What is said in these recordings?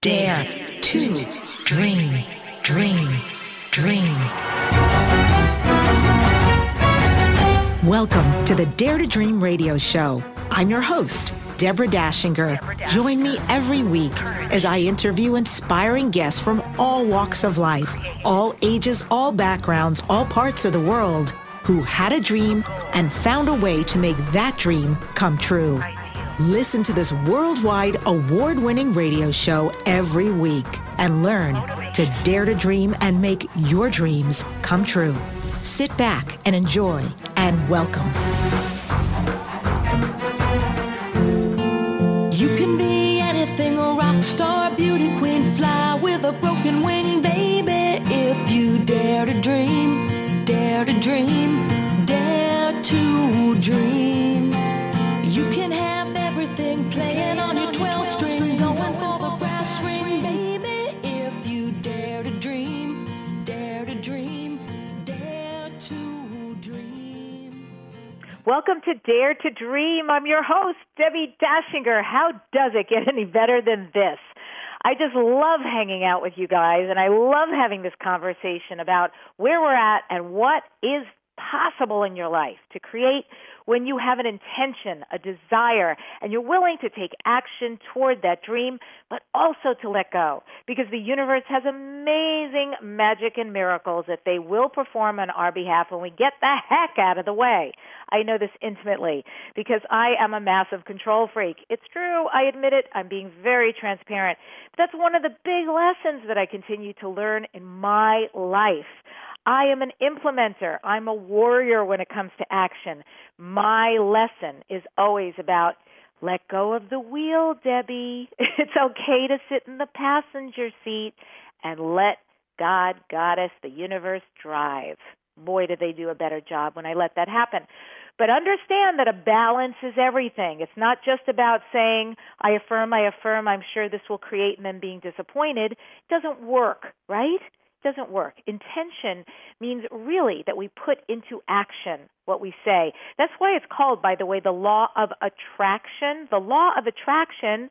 Dare to dream, dream, dream. Welcome to the Dare to Dream radio show. I'm your host, Deborah Dashinger. Join me every week as I interview inspiring guests from all walks of life, all ages, all backgrounds, all parts of the world, who had a dream and found a way to make that dream come true. Listen to this worldwide award-winning radio show every week and learn to dare to dream and make your dreams come true. Sit back and enjoy, and welcome. You can be anything, a rock star, beauty queen, fly with a broken wing, baby. If you dare to dream, dare to dream, dare to dream. You can have everything playing on your 12-string, going for the brass ring, baby. If you dare to dream, dare to dream, dare to dream. Welcome to Dare to Dream. I'm your host, Debbie Dashinger. How does it get any better than this? I just love hanging out with you guys, and I love having this conversation about where we're at and what is possible in your life to create when you have an intention, a desire, and you're willing to take action toward that dream, but also to let go, because the universe has amazing magic and miracles that they will perform on our behalf when we get the heck out of the way. I know this intimately because I am a massive control freak. It's true. I admit it. I'm being very transparent. But that's one of the big lessons that I continue to learn in my life. I am an implementer. I'm a warrior when it comes to action. My lesson is always about let go of the wheel, Debbie. It's okay to sit in the passenger seat and let God, Goddess, the universe drive. Boy, did they do a better job when I let that happen. But understand that a balance is everything. It's not just about saying, I affirm, I'm sure this will create, and then being disappointed. It doesn't work, right? Doesn't work. Intention means really that we put into action what we say. That's why it's called, by the way, the law of attraction. The law of attraction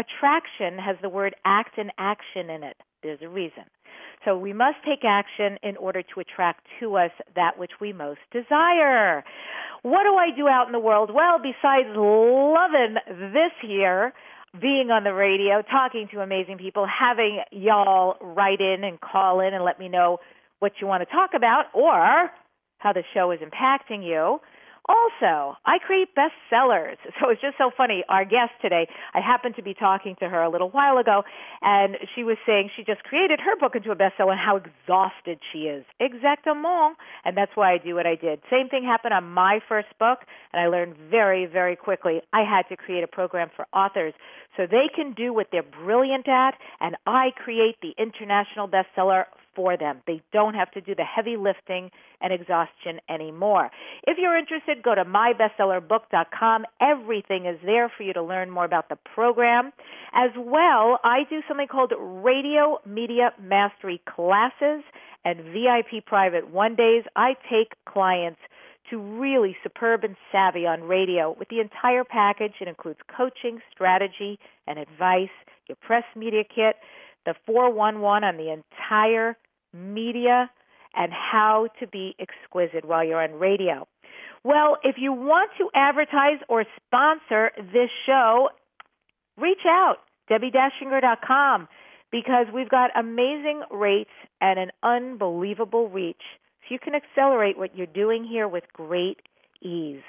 has the word act and action in it. There's a reason. So we must take action in order to attract to us that which we most desire. What do I do out in the world? Well, besides loving this here, being on the radio, talking to amazing people, having y'all write in and call in and let me know what you want to talk about or how the show is impacting you. Also, I create bestsellers. So it's just so funny. Our guest today, I happened to be talking to her a little while ago, and she was saying she just created her book into a bestseller and how exhausted she is. Exactement. And that's why I do what I did. Same thing happened on my first book, and I learned very, very quickly I had to create a program for authors so they can do what they're brilliant at, and I create the international bestseller for them. They don't have to do the heavy lifting and exhaustion anymore. If you're interested, go to mybestsellerbook.com. Everything is there for you to learn more about the program. As well, I do something called Radio Media Mastery Classes and VIP Private One-Days. I take clients to really superb and savvy on radio with the entire package. It includes coaching, strategy, and advice, your press media kit, the 411 on the entire media, and how to be exquisite while you're on radio. Well, if you want to advertise or sponsor this show, reach out, DebbieDashinger.com, because we've got amazing rates and an unbelievable reach. So you can accelerate what you're doing here with great ease.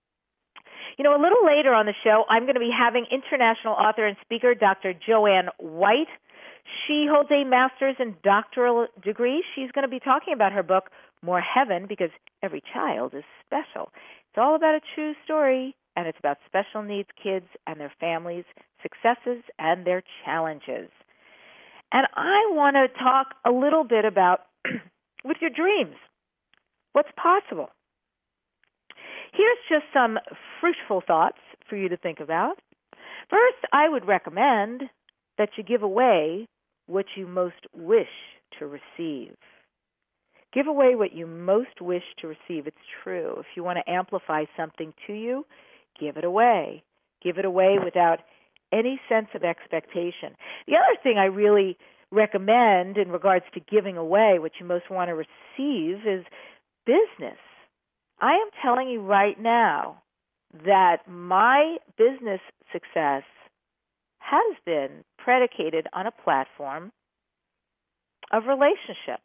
You know, a little later on the show, I'm going to be having international author and speaker Dr. Joanne White. She holds a master's and doctoral degree. She's going to be talking about her book, More Heaven, because every child is special. It's all about a true story, and it's about special needs kids and their families, successes, and their challenges. And I want to talk a little bit about with your dreams, what's possible. Here's just some fruitful thoughts for you to think about. First, I would recommend that you give away what you most wish to receive. Give away what you most wish to receive. It's true. If you want to amplify something to you, give it away. Give it away without any sense of expectation. The other thing I really recommend in regards to giving away what you most want to receive is business. I am telling you right now that my business success has been predicated on a platform of relationship.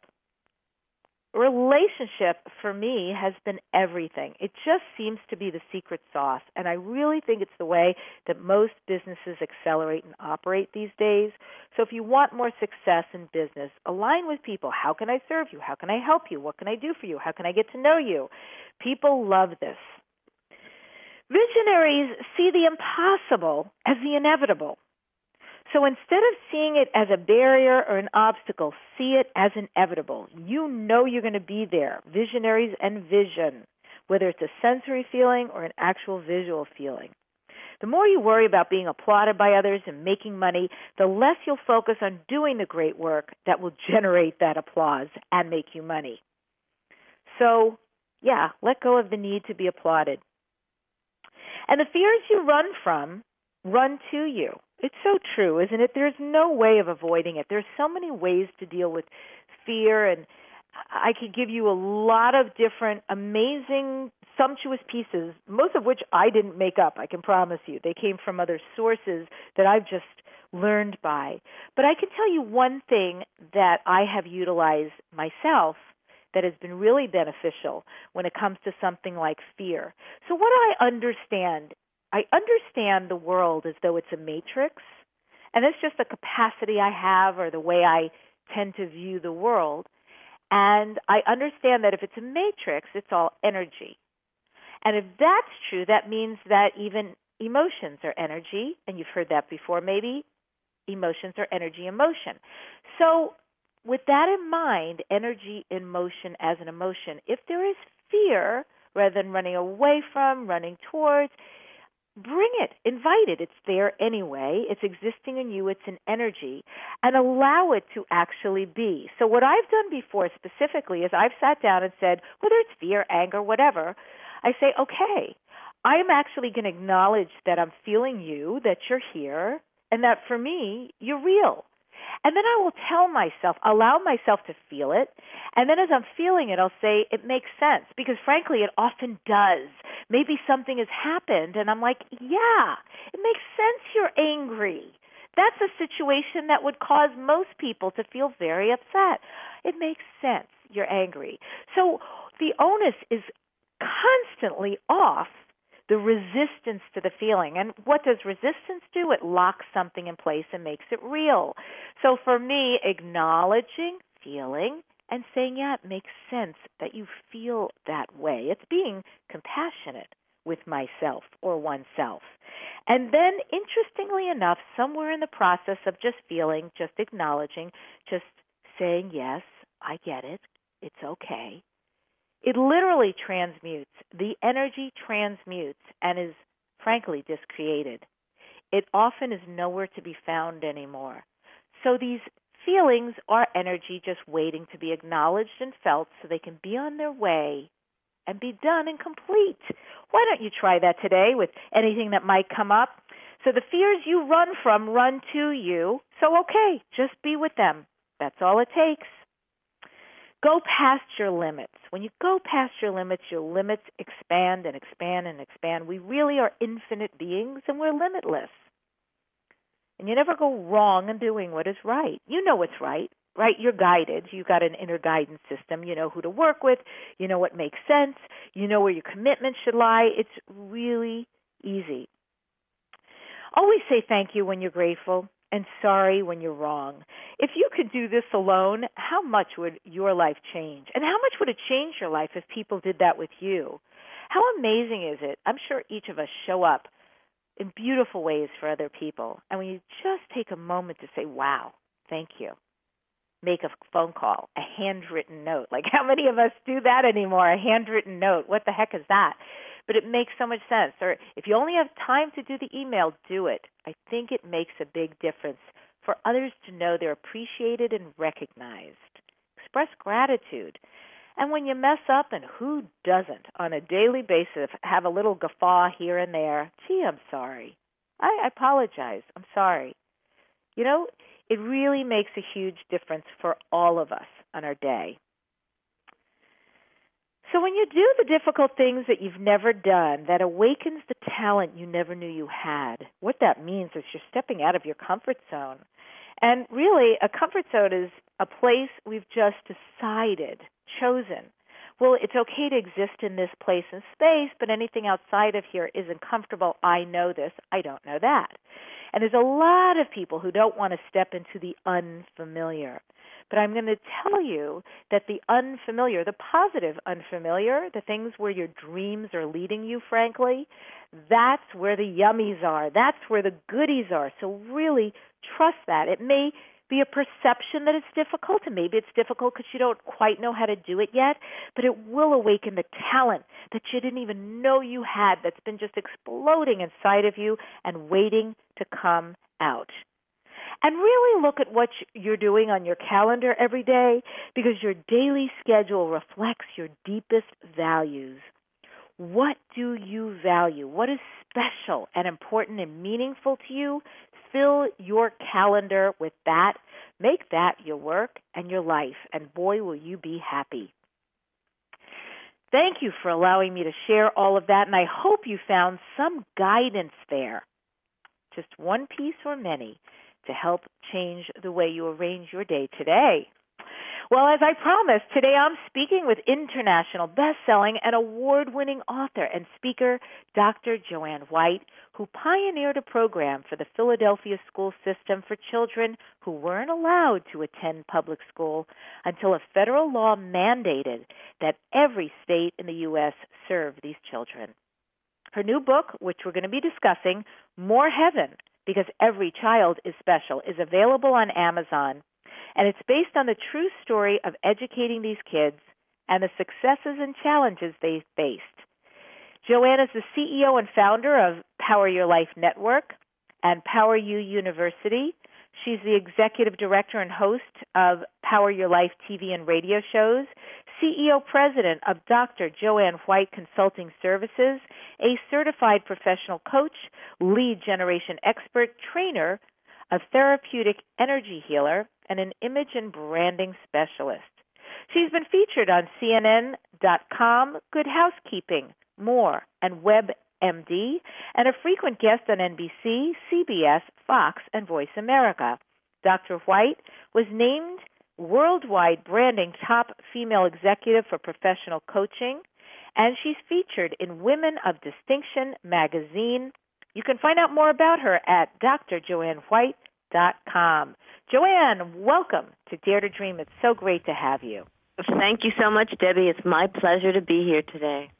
Relationship, for me, has been everything. It just seems to be the secret sauce, and I really think it's the way that most businesses accelerate and operate these days. So if you want more success in business, align with people. How can I serve you? How can I help you? What can I do for you? How can I get to know you? People love this. Visionaries see the impossible as the inevitable. So instead of seeing it as a barrier or an obstacle, see it as inevitable. You know you're going to be there. Visionaries envision, whether it's a sensory feeling or an actual visual feeling. The more you worry about being applauded by others and making money, the less you'll focus on doing the great work that will generate that applause and make you money. So, yeah, let go of the need to be applauded. And the fears you run from run to you. It's so true, isn't it? There's no way of avoiding it. There's so many ways to deal with fear, and I could give you a lot of different amazing, sumptuous pieces, most of which I didn't make up, I can promise you. They came from other sources that I've just learned by. But I can tell you one thing that I have utilized myself that has been really beneficial when it comes to something like fear. So what do I understand? I understand the world as though it's a matrix, and it's just the capacity I have or the way I tend to view the world. And I understand that if it's a matrix, it's all energy. And if that's true, that means that even emotions are energy, and you've heard that before maybe. Emotions are energy in motion. So with that in mind, energy in motion as an emotion, if there is fear, rather than running away from, running towards, bring it, invite it. It's there anyway. It's existing in you. It's an energy. And allow it to actually be. So what I've done before specifically is I've sat down and said, whether it's fear, anger, whatever, I say, okay, I'm actually going to acknowledge that I'm feeling you, that you're here, and that for me, you're real. And then I will tell myself, allow myself to feel it, and then as I'm feeling it, I'll say, it makes sense, because frankly, it often does. Maybe something has happened, and I'm like, yeah, it makes sense you're angry. That's a situation that would cause most people to feel very upset. It makes sense you're angry. So the onus is constantly off the resistance to the feeling. And what does resistance do? It locks something in place and makes it real. So for me, acknowledging, feeling, and saying, yeah, it makes sense that you feel that way. It's being compassionate with myself or oneself. And then, interestingly enough, somewhere in the process of just feeling, just acknowledging, just saying, yes, I get it, it's okay, it literally transmutes. The energy transmutes and is, frankly, discreated. It often is nowhere to be found anymore. So these feelings are energy just waiting to be acknowledged and felt so they can be on their way and be done and complete. Why don't you try that today with anything that might come up? So the fears you run from run to you. So, okay, just be with them. That's all it takes. Go past your limits. When you go past your limits expand and expand and expand. We really are infinite beings, and we're limitless. And you never go wrong in doing what is right. You know what's right, right? You're guided. You've got an inner guidance system. You know who to work with. You know what makes sense. You know where your commitment should lie. It's really easy. Always say thank you when you're grateful, and sorry when you're wrong. If you could do this alone, how much would your life change? And how much would it change your life if people did that with you? How amazing is it? I'm sure each of us show up in beautiful ways for other people. And when you just take a moment to say, wow, thank you, make a phone call, a handwritten note. Like, how many of us do that anymore? A handwritten note. What the heck is that? But it makes so much sense. Or if you only have time to do the email, do it. I think it makes a big difference for others to know they're appreciated and recognized. Express gratitude. And when you mess up, and who doesn't on a daily basis, have a little guffaw here and there, gee, I'm sorry. I apologize. I'm sorry. it really makes a huge difference for all of us on our day. So when you do the difficult things that you've never done, that awakens the talent you never knew you had. What that means is you're stepping out of your comfort zone. And really, a comfort zone is a place we've just decided, chosen. Well, it's okay to exist in this place and space, but anything outside of here isn't comfortable. I know this. I don't know that. And there's a lot of people who don't want to step into the unfamiliar. But I'm going to tell you that the unfamiliar, the positive unfamiliar, the things where your dreams are leading you, frankly, that's where the yummies are. That's where the goodies are. So really trust that. It may be a perception that it's difficult, and maybe it's difficult because you don't quite know how to do it yet, but it will awaken the talent that you didn't even know you had, that's been just exploding inside of you and waiting to come out. And really look at what you're doing on your calendar every day, because your daily schedule reflects your deepest values. What do you value? What is special and important and meaningful to you? Fill your calendar with that. Make that your work and your life, and boy, will you be happy. Thank you for allowing me to share all of that, and I hope you found some guidance there, just one piece or many, to help change the way you arrange your day today. Well, as I promised, today I'm speaking with international best-selling and award-winning author and speaker, Dr. Joanne White, who pioneered a program for the Philadelphia school system for children who weren't allowed to attend public school until a federal law mandated that every state in the U.S. serve these children. Her new book, which we're going to be discussing, More Heaven, Because Every Child is Special, is available on Amazon. And it's based on the true story of educating these kids and the successes and challenges they faced. Joanne is the CEO and founder of Power Your Life Network and Power You University. She's the executive director and host of Power Your Life TV and radio shows, CEO-president of Dr. Joanne White Consulting Services, a certified professional coach, lead generation expert, trainer, a therapeutic energy healer, and an image and branding specialist. She's been featured on CNN.com, Good Housekeeping, More, and WebMD, and a frequent guest on NBC, CBS, Fox, and Voice America. Dr. White was named Worldwide Branding Top Female Executive for Professional Coaching, and she's featured in Women of Distinction magazine. You can find out more about her at drjoannewhite.com. Joanne, welcome to Dare to Dream. It's so great to have you. Thank you so much, Debbie. It's my pleasure to be here today.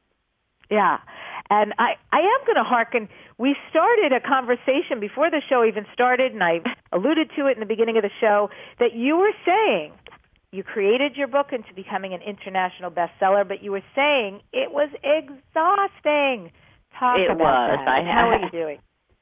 Yeah, and I am going to hearken. We started a conversation before the show even started, and I alluded to it in the beginning of the show, that you were saying you created your book into becoming an international bestseller, but you were saying it was exhausting. Talk about that. How are you doing?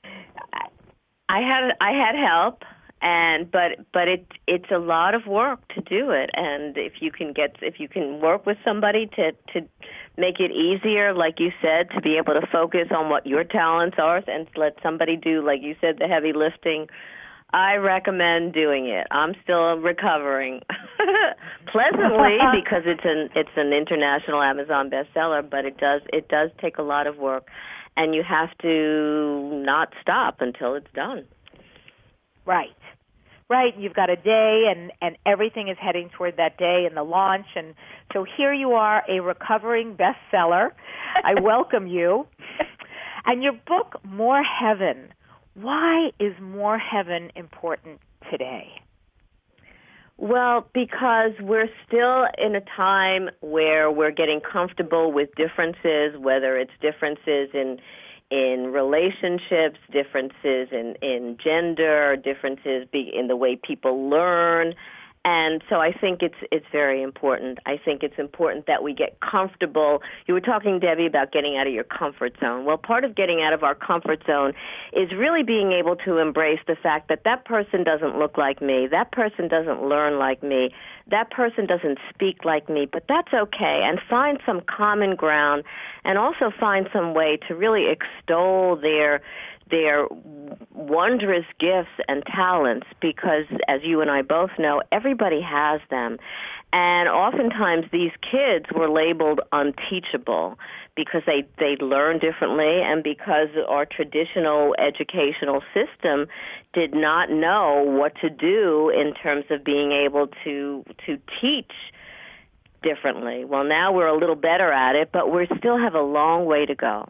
I had help, but it's a lot of work to do it, and if you can work with somebody to make it easier, like you said, to be able to focus on what your talents are and let somebody do, like you said, the heavy lifting, I recommend doing it. I'm still recovering pleasantly because it's an international Amazon bestseller, but it does take a lot of work, and you have to not stop until it's done. Right. You've got a day, and everything is heading toward that day and the launch. And so here you are, a recovering bestseller. I welcome you. And your book, More Heaven. Why is More Heaven important today? Well, because we're still in a time where we're getting comfortable with differences, whether it's differences in relationships, differences in gender, differences in the way people learn. And so I think it's very important. I think it's important that we get comfortable. You were talking, Debbie, about getting out of your comfort zone. Well, part of getting out of our comfort zone is really being able to embrace the fact that that person doesn't look like me, that person doesn't learn like me, that person doesn't speak like me, but that's okay, and find some common ground and also find some way to really extol their wondrous gifts and talents, because as you and I both know, everybody has them. And oftentimes these kids were labeled unteachable because they learn differently, and because our traditional educational system did not know what to do in terms of being able to teach differently. Well, now we're a little better at it, but we still have a long way to go.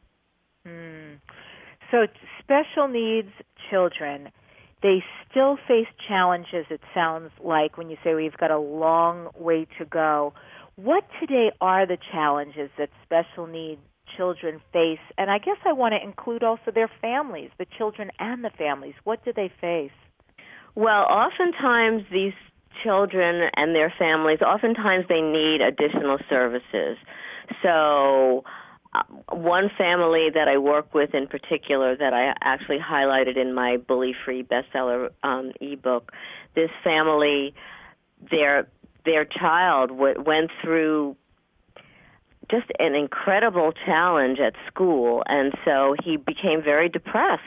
So special needs children, they still face challenges, it sounds like, when you say we've got a long way to go. What today are the challenges that special needs children face? And I guess I want to include also their families, the children and the families. What do they face? Well, oftentimes these children and their families, oftentimes they need additional services. So one family that I work with in particular that I actually highlighted in my Bully Free bestseller ebook, this family, their child went through just an incredible challenge at school, and so he became very depressed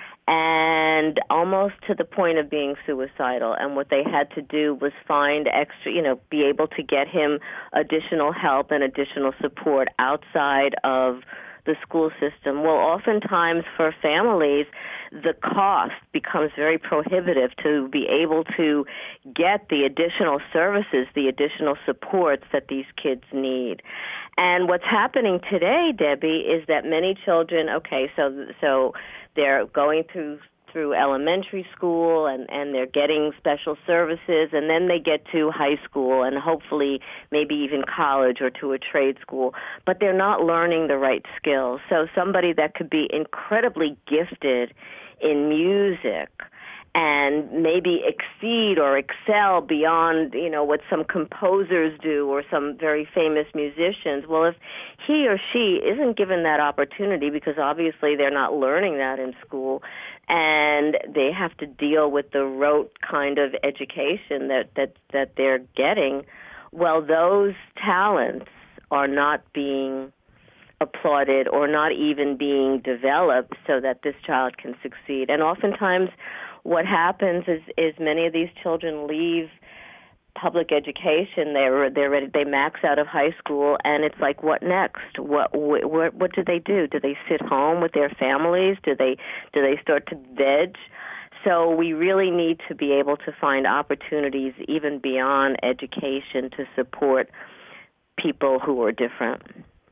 and almost to the point of being suicidal. And what they had to do was find extra, be able to get him additional help and additional support outside of the school system. Well, oftentimes for families, the cost becomes very prohibitive to be able to get the additional services, the additional supports that these kids need. And what's happening today, Debbie, is that many children, so they're going through elementary school and they're getting special services, and then they get to high school and hopefully maybe even college or to a trade school, but they're not learning the right skills. So somebody that could be incredibly gifted in music and maybe exceed or excel beyond, what some composers do or some very famous musicians. Well, if he or she isn't given that opportunity, because obviously they're not learning that in school, and they have to deal with the rote kind of education that they're getting, well, those talents are not being applauded or not even being developed so that this child can succeed. And oftentimes what happens is many of these children leave public education. They're ready. They max out of high school, and it's like, what next? What do they do? Do they sit home with their families? Do they start to veg? So we really need to be able to find opportunities even beyond education to support people who are different.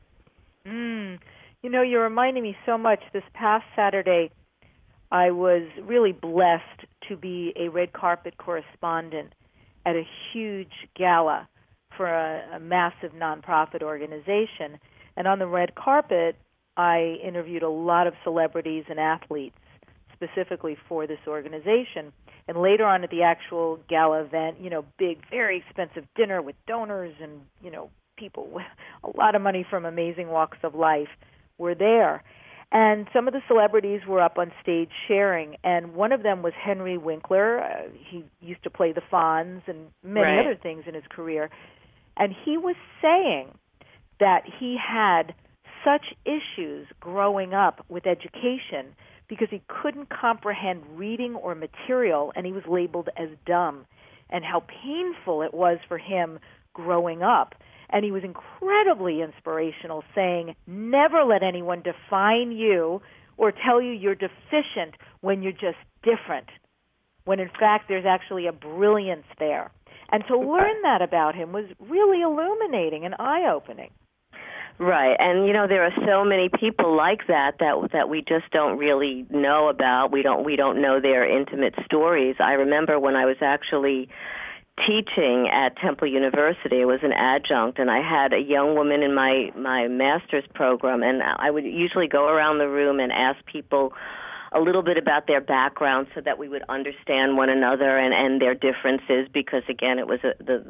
You're reminding me so much. This past Saturday, I was really blessed to be a red carpet correspondent at a huge gala for a massive nonprofit organization. And on the red carpet, I interviewed a lot of celebrities and athletes specifically for this organization. And later on at the actual gala event, big, very expensive dinner with donors and, people with a lot of money from amazing walks of life were there. And some of the celebrities were up on stage sharing, and one of them was Henry Winkler. He used to play the Fonz and many other things in his career. And he was saying that he had such issues growing up with education because he couldn't comprehend reading or material, and he was labeled as dumb, and how painful it was for him growing up. And he was incredibly inspirational, saying, never let anyone define you or tell you you're deficient when you're just different, when in fact there's actually a brilliance there. And to learn that about him was really illuminating and eye-opening. Right, and there are so many people like that we just don't really know about. We don't know their intimate stories. I remember when I was actually teaching at Temple University. I was an adjunct, and I had a young woman in my master's program, and I would usually go around the room and ask people a little bit about their background so that we would understand one another and their differences, because again, it was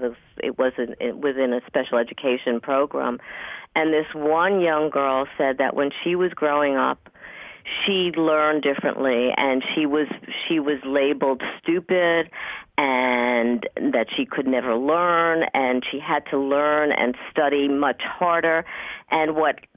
within a special education program. And this one young girl said that when she was growing up, she learned differently, and she was labeled stupid, and that she could never learn, and she had to learn and study much harder. And what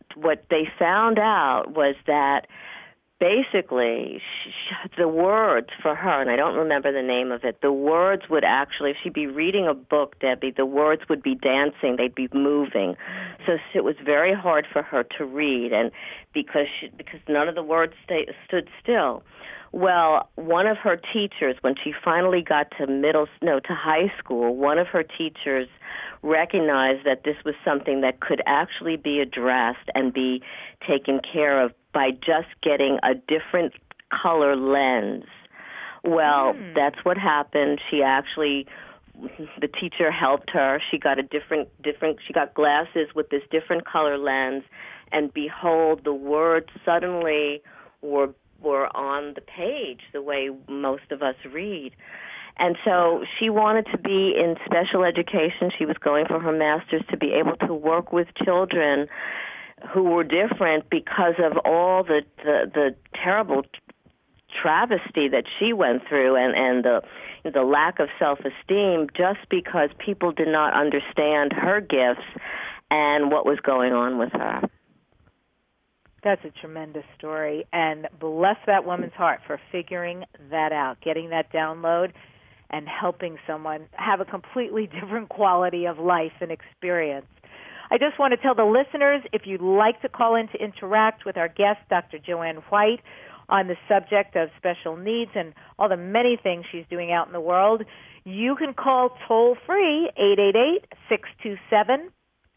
what they found out was that basically the words for her, and I don't remember the name of it, the words would actually, if she'd be reading a book, Debbie, the words would be dancing, they'd be moving. So it was very hard for her to read, and because none of the words stood still. Well, one of her teachers, when she finally got to high school, one of her teachers recognized that this was something that could actually be addressed and be taken care of by just getting a different color lens. Well, that's what happened. The teacher helped her. She got she got glasses with this different color lens, and behold, the words suddenly were on the page the way most of us read. And so she wanted to be in special education. She was going for her master's to be able to work with children who were different because of all the terrible travesty that she went through and the lack of self-esteem just because people did not understand her gifts and what was going on with her. That's a tremendous story, and bless that woman's heart for figuring that out, getting that download, and helping someone have a completely different quality of life and experience. I just want to tell the listeners, if you'd like to call in to interact with our guest, Dr. Joanne White, on the subject of special needs and all the many things she's doing out in the world, you can call toll-free 888-627-6008,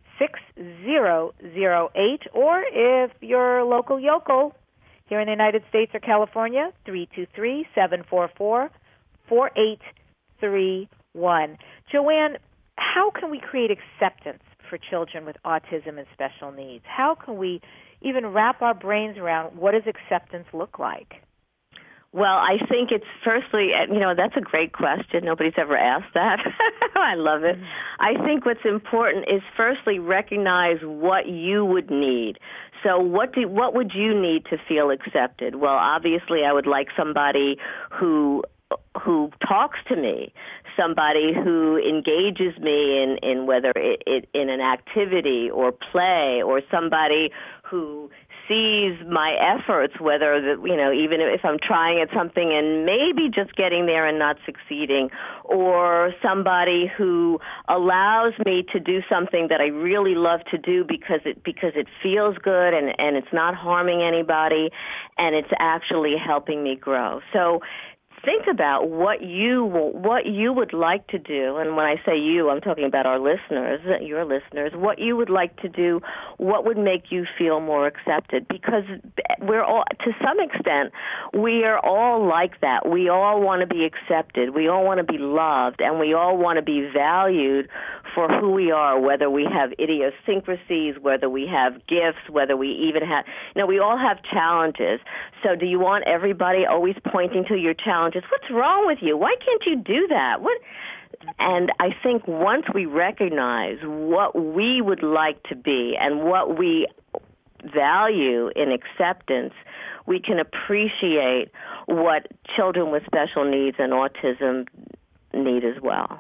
or if you're local yokel here in the United States or California, 323-744-4831. Joanne, how can we create acceptance for children with autism and special needs? How can we even wrap our brains around what does acceptance look like? Well, I think it's firstly, that's a great question. Nobody's ever asked that. I love it. I think what's important is firstly recognize what you would need. So what would you need to feel accepted? Well, obviously I would like somebody who talks to me, somebody who engages me in whether it in an activity or play, or somebody who sees my efforts, whether even if I'm trying at something and maybe just getting there and not succeeding, or somebody who allows me to do something that I really love to do because it feels good and it's not harming anybody and it's actually helping me grow. So think about what you would like to do, and when I say you, I'm talking about our listeners, your listeners, what you would like to do, what would make you feel more accepted, because we're all, to some extent, we are all like that. We all want to be accepted. We all want to be loved, and we all want to be valued for who we are, whether we have idiosyncrasies, whether we have gifts, whether we even have, we all have challenges. So do you want everybody always pointing to your challenges? What's wrong with you? Why can't you do that? And I think once we recognize what we would like to be and what we value in acceptance, we can appreciate what children with special needs and autism need as well.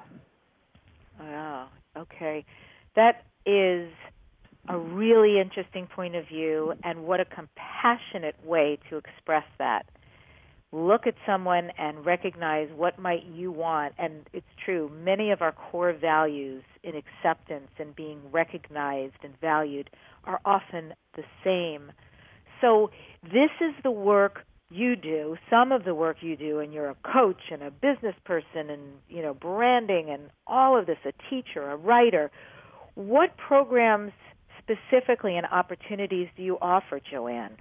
Wow. Okay. That is a really interesting point of view, and what a compassionate way to express that. Look at someone and recognize what might you want. And it's true, many of our core values in acceptance and being recognized and valued are often the same. So this is the work you do, some of the work you do, and you're a coach and a business person and, branding and all of this, a teacher, a writer. What programs specifically and opportunities do you offer, Joanne?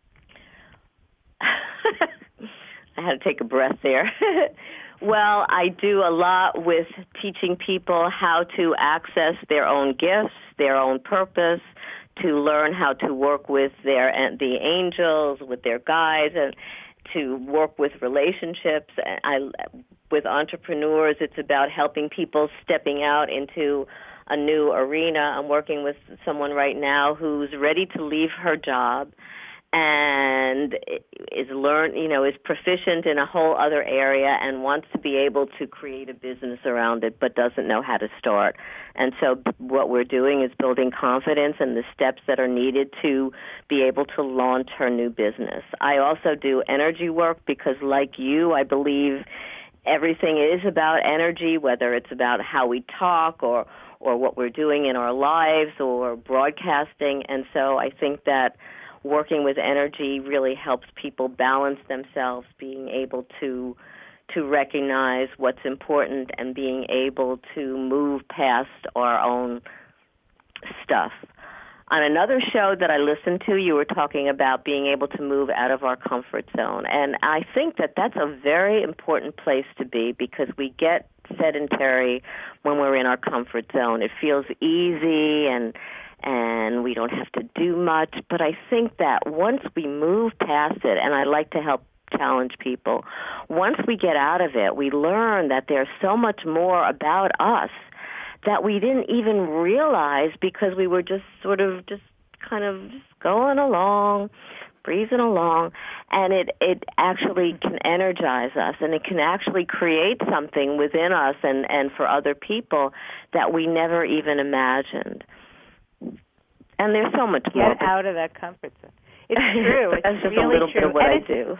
I had to take a breath there. Well, I do a lot with teaching people how to access their own gifts, their own purpose, to learn how to work with the angels, with their guides, and to work with relationships. With entrepreneurs, it's about helping people stepping out into a new arena. I'm working with someone right now who's ready to leave her job and is proficient in a whole other area and wants to be able to create a business around it but doesn't know how to start. And so what we're doing is building confidence and the steps that are needed to be able to launch her new business. I also do energy work because, like you, I believe everything is about energy, whether it's about how we talk or what we're doing in our lives or broadcasting. And so I think that working with energy really helps people balance themselves, being able to recognize what's important and being able to move past our own stuff. On another show that I listened to, you were talking about being able to move out of our comfort zone. And I think that that's a very important place to be because we get sedentary when we're in our comfort zone. It feels easy and we don't have to do much. But I think that once we move past it, and I like to help challenge people, once we get out of it, we learn that there's so much more about us that we didn't even realize because we were just kind of going along, breezing along, and it actually can energize us, and it can actually create something within us and for other people that we never even imagined. And there's so much more. Get out of that comfort zone. It's true. It's That's just really a little true. bit of what I do.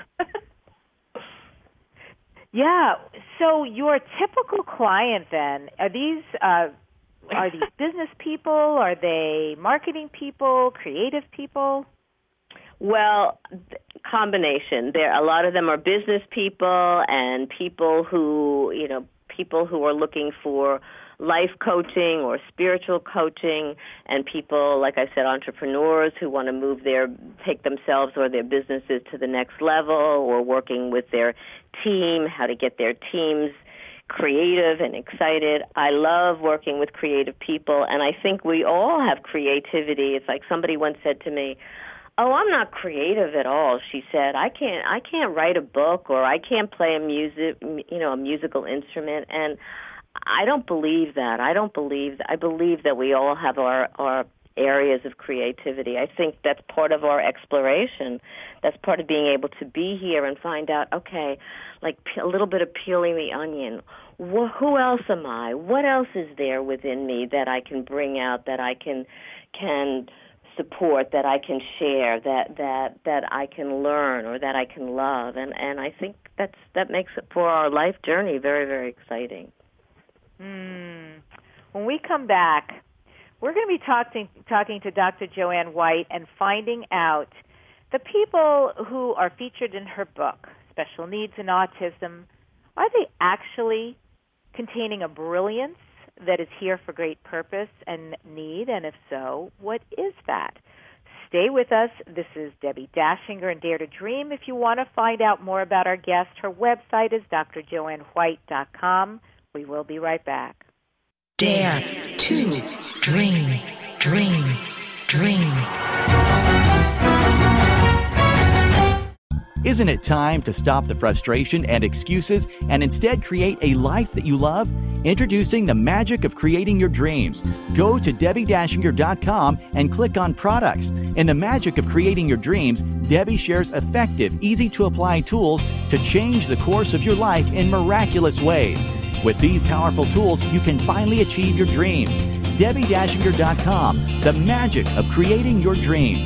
Yeah. So your typical client then, are these business people? Are they marketing people, creative people? Well, combination. A lot of them are business people and people who are looking for life coaching or spiritual coaching, and people, like I said, entrepreneurs who want to take themselves or their businesses to the next level, or working with their team, how to get their teams creative and excited. I love working with creative people, and I think we all have creativity. It's like somebody once said to me, "Oh, I'm not creative at all." She said, "I can't write a book, or I can't play a musical instrument." And I don't believe that. I believe that we all have our areas of creativity. I think that's part of our exploration. That's part of being able to be here and find out, okay, like a little bit of peeling the onion. Who else am I? What else is there within me that I can bring out, that I can support, that I can share, that I can learn, or that I can love? And I think that makes it for our life journey very, very exciting. When we come back, we're going to be talking to Dr. Joanne White and finding out the people who are featured in her book, Special Needs and Autism, are they actually containing a brilliance that is here for great purpose and need? And if so, what is that? Stay with us. This is Debbie Dashinger and Dare to Dream. If you want to find out more about our guest, her website is drjoannewhite.com. We will be right back. Dare to dream, dream, dream. Isn't it time to stop the frustration and excuses and instead create a life that you love? Introducing the magic of creating your dreams. Go to DebbieDashinger.com and click on products. In the magic of creating your dreams, Debbie shares effective, easy-to-apply tools to change the course of your life in miraculous ways. With these powerful tools, you can finally achieve your dreams. DebbieDashinger.com, the magic of creating your dreams.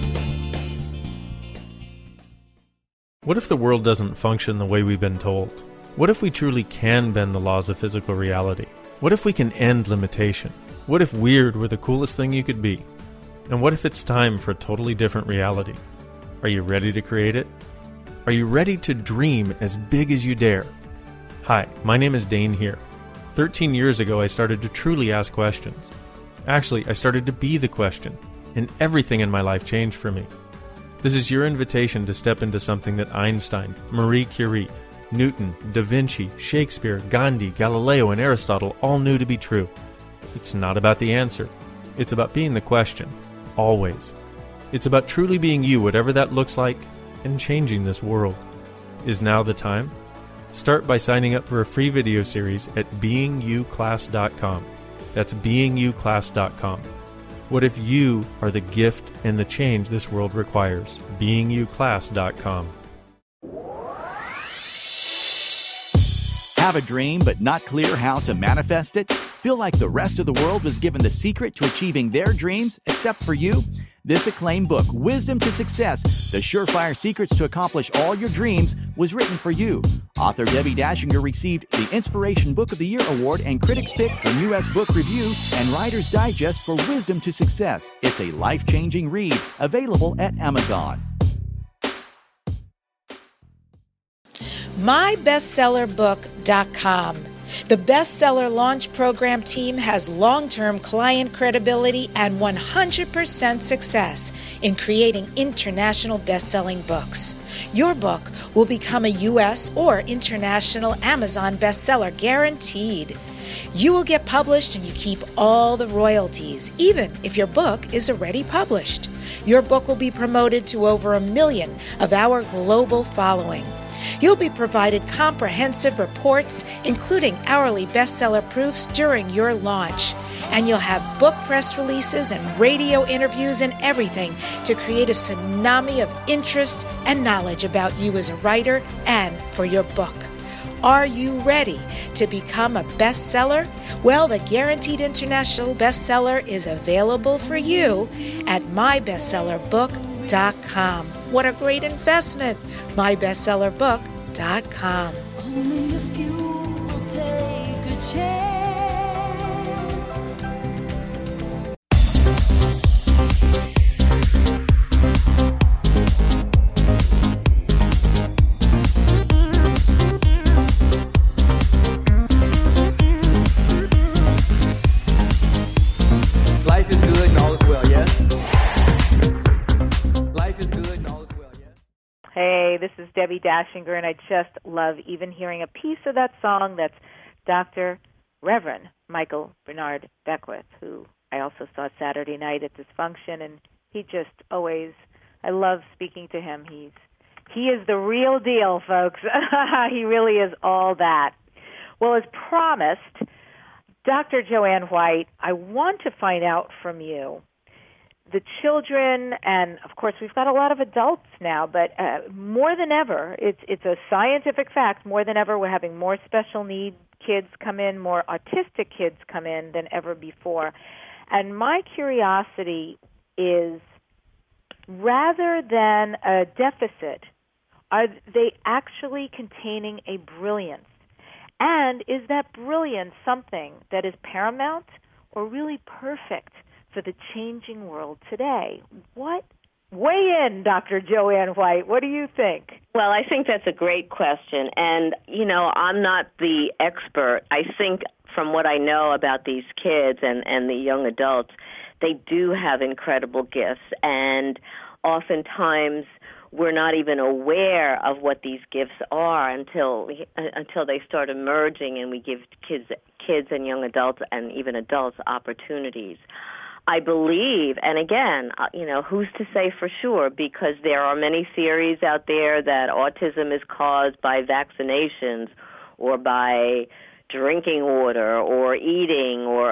What if the world doesn't function the way we've been told? What if we truly can bend the laws of physical reality? What if we can end limitation? What if weird were the coolest thing you could be? And what if it's time for a totally different reality? Are you ready to create it? Are you ready to dream as big as you dare? Hi, my name is Dane here. 13 years ago, I started to truly ask questions. Actually, I started to be the question, and everything in my life changed for me. This is your invitation to step into something that Einstein, Marie Curie, Newton, Da Vinci, Shakespeare, Gandhi, Galileo, and Aristotle all knew to be true. It's not about the answer. It's about being the question, always. It's about truly being you, whatever that looks like, and changing this world. Is now the time? Start by signing up for a free video series at beingyouclass.com. That's beingyouclass.com. What if you are the gift and the change this world requires? beingyouclass.com. Have a dream but not clear how to manifest it? Feel like the rest of the world was given the secret to achieving their dreams except for you? This acclaimed book, Wisdom to Success, The Surefire Secrets to Accomplish All Your Dreams, was written for you. Author Debbie Dashinger received the Inspiration Book of the Year Award and Critics' Pick from U.S. Book Review and Writer's Digest for Wisdom to Success. It's a life-changing read, available at Amazon. MyBestsellerBook.com. The Bestseller Launch Program team has long-term client credibility and 100% success in creating international best-selling books. Your book will become a U.S. or international Amazon bestseller guaranteed. You will get published and you keep all the royalties, even if your book is already published. Your book will be promoted to over 1 million of our global following. You'll be provided comprehensive reports, including hourly bestseller proofs during your launch. And you'll have book press releases and radio interviews and everything to create a tsunami of interest and knowledge about you as a writer and for your book. Are you ready to become a bestseller? Well, the Guaranteed International Bestseller is available for you at MyBestsellerBook.com. What a great investment! MyBestsellerBook.com. Only if you will take a chance. Life is good and all is well, yes? Life is good and all is well, yes? Hey, this is Debbie Dashinger, and I just love even hearing a piece of that song. That's Dr. Reverend Michael Bernard Beckwith, who I also saw Saturday night at this function, and he just always, I love speaking to him. He is the real deal, folks. He really is all that. Well, as promised, Dr. Joanne White, I want to find out from you, the children, and of course we've got a lot of adults now, but more than ever, it's a scientific fact, more than ever we're having more special need kids come in, more autistic kids come in than ever before. And my curiosity is, rather than a deficit, are they actually containing a brilliance? And is that brilliance something that is paramount or really perfect for the changing world today? Weigh in, Dr. Joanne White. What do you think? Well, I think that's a great question. And, I'm not the expert. I think from what I know about these kids and the young adults, they do have incredible gifts. And oftentimes we're not even aware of what these gifts are until they start emerging, and we give kids and young adults and even adults opportunities. I believe, and again, who's to say for sure, because there are many theories out there that autism is caused by vaccinations or by drinking water or eating or,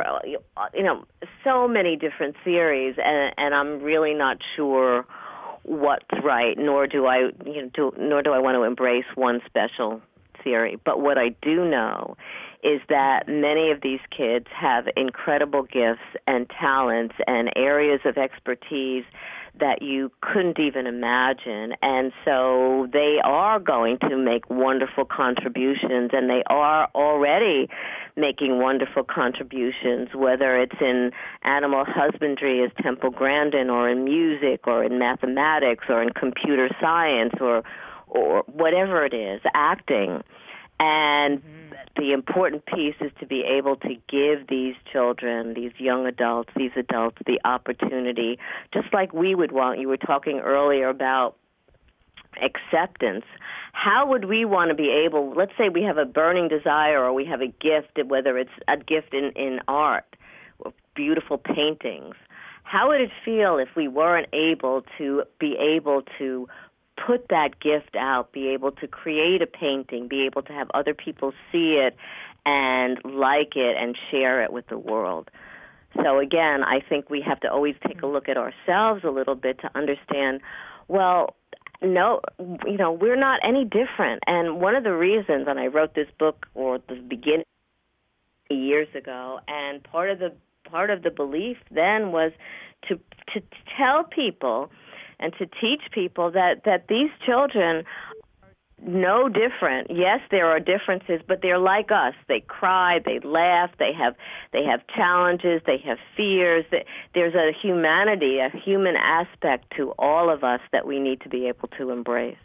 so many different theories, and I'm really not sure what's right, nor do I want to embrace one special theory. But what I do know is that many of these kids have incredible gifts and talents and areas of expertise that you couldn't even imagine. And so they are going to make wonderful contributions, and they are already making wonderful contributions, whether it's in animal husbandry as Temple Grandin, or in music, or in mathematics, or in computer science, or whatever it is, acting. And the important piece is to be able to give these children, these young adults, these adults, the opportunity, just like we would want. You were talking earlier about acceptance. How would we want to be able, let's say we have a burning desire or we have a gift, whether it's a gift in art, or beautiful paintings. How would it feel if we weren't able to put that gift out, be able to create a painting, be able to have other people see it and like it and share it with the world? So again, I think we have to always take a look at ourselves a little bit to understand, well, no, we're not any different. And one of the reasons, and I wrote this book or the beginning years ago, and part of the belief then was to tell people and to teach people that these children no different. Yes, there are differences, but they're like us. They cry, they laugh, they have challenges, they have fears. There's a humanity, a human aspect to all of us that we need to be able to embrace.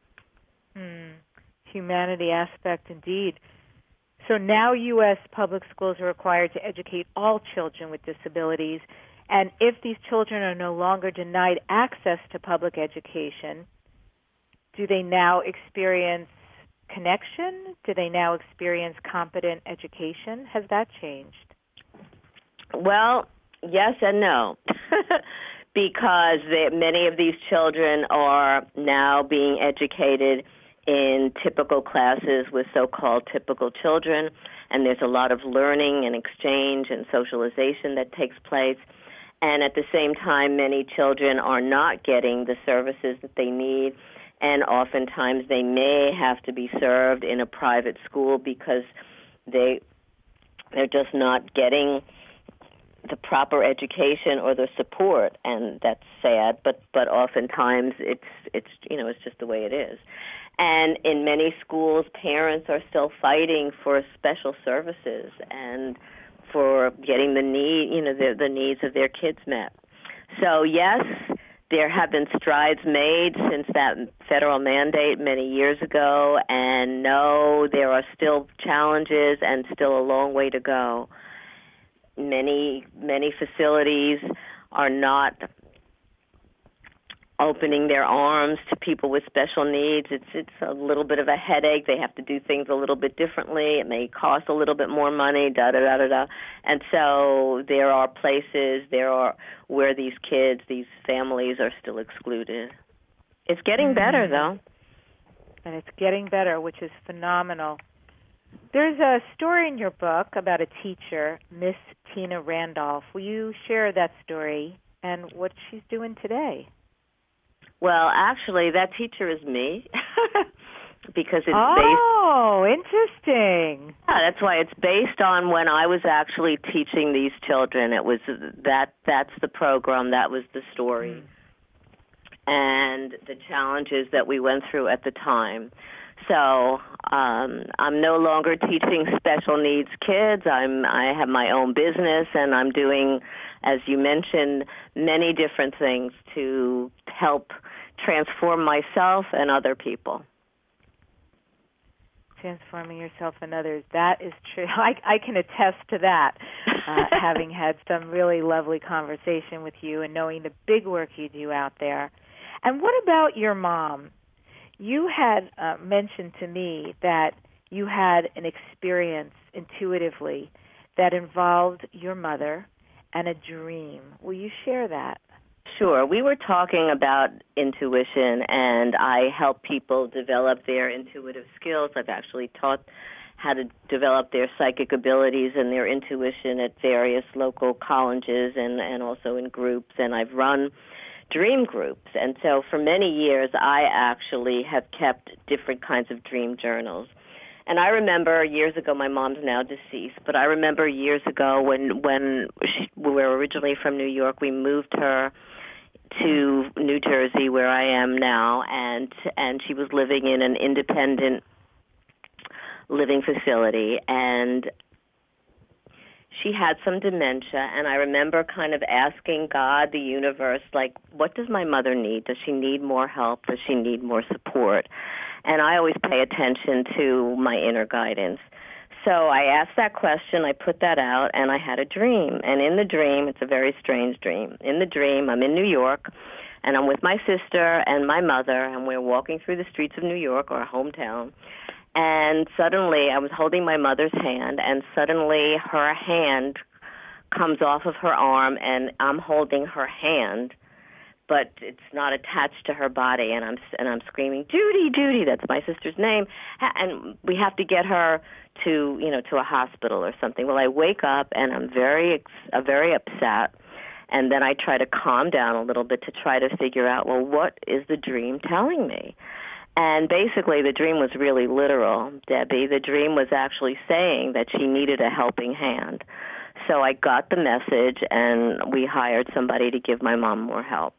Humanity aspect indeed. So now U.S. public schools are required to educate all children with disabilities, and if these children are no longer denied access to public education, do they now experience connection? Do they now experience competent education? Has that changed? Well, yes and no, because many of these children are now being educated in typical classes with so-called typical children, and there's a lot of learning and exchange and socialization that takes place. And at the same time, many children are not getting the services that they need, and oftentimes they may have to be served in a private school because they're just not getting the proper education or the support, and that's sad. But oftentimes it's just the way it is. And in many schools, parents are still fighting for special services and for getting the needs of their kids met. So yes, there have been strides made since that federal mandate many years ago, and no, there are still challenges and still a long way to go. Many facilities are not opening their arms to people with special needs. It's a little bit of a headache. They have to do things a little bit differently. It may cost a little bit more money, da-da-da-da-da. And so there are places where these kids, these families are still excluded. It's getting better, though. And it's getting better, which is phenomenal. There's a story in your book about a teacher, Miss Tina Randolph. Will you share that story and what she's doing today? Well, actually, that teacher is me because it's based... Oh, interesting. Yeah, that's why it's based on when I was actually teaching these children. It was that's the program, that was the story, and the challenges that we went through at the time. So I'm no longer teaching special needs kids. I have my own business, and I'm doing, as you mentioned, many different things to help transform myself and other people. Transforming yourself and others. That is true. I can attest to that, having had some really lovely conversation with you and knowing the big work you do out there. And what about your mom? You had mentioned to me that you had an experience intuitively that involved your mother and a dream. Will you share that? Sure. We were talking about intuition, and I help people develop their intuitive skills. I've actually taught how to develop their psychic abilities and their intuition at various local colleges and also in groups, and I've run dream groups. And so for many years, I actually have kept different kinds of dream journals. And I remember years ago, my mom's now deceased, but I remember years ago when we were originally from New York, we moved her to New Jersey, where I am now, and she was living in an independent living facility, and she had some dementia, and I remember kind of asking God, the universe, like, what does my mother need? Does she need more help? Does she need more support? And I always pay attention to my inner guidance. So I asked that question, I put that out, and I had a dream. And in the dream, it's a very strange dream. In the dream, I'm in New York, and I'm with my sister and my mother, and we're walking through the streets of New York, our hometown. And suddenly, I was holding my mother's hand, and suddenly her hand comes off of her arm, and I'm holding her hand but it's not attached to her body, and I'm screaming, Judy, Judy, that's my sister's name, and we have to get her to a hospital or something. Well, I wake up and I'm very upset, and then I try to calm down a little bit to try to figure out, well, what is the dream telling me? And basically the dream was really literal, Debbie. The dream was actually saying that she needed a helping hand. So I got the message, and we hired somebody to give my mom more help.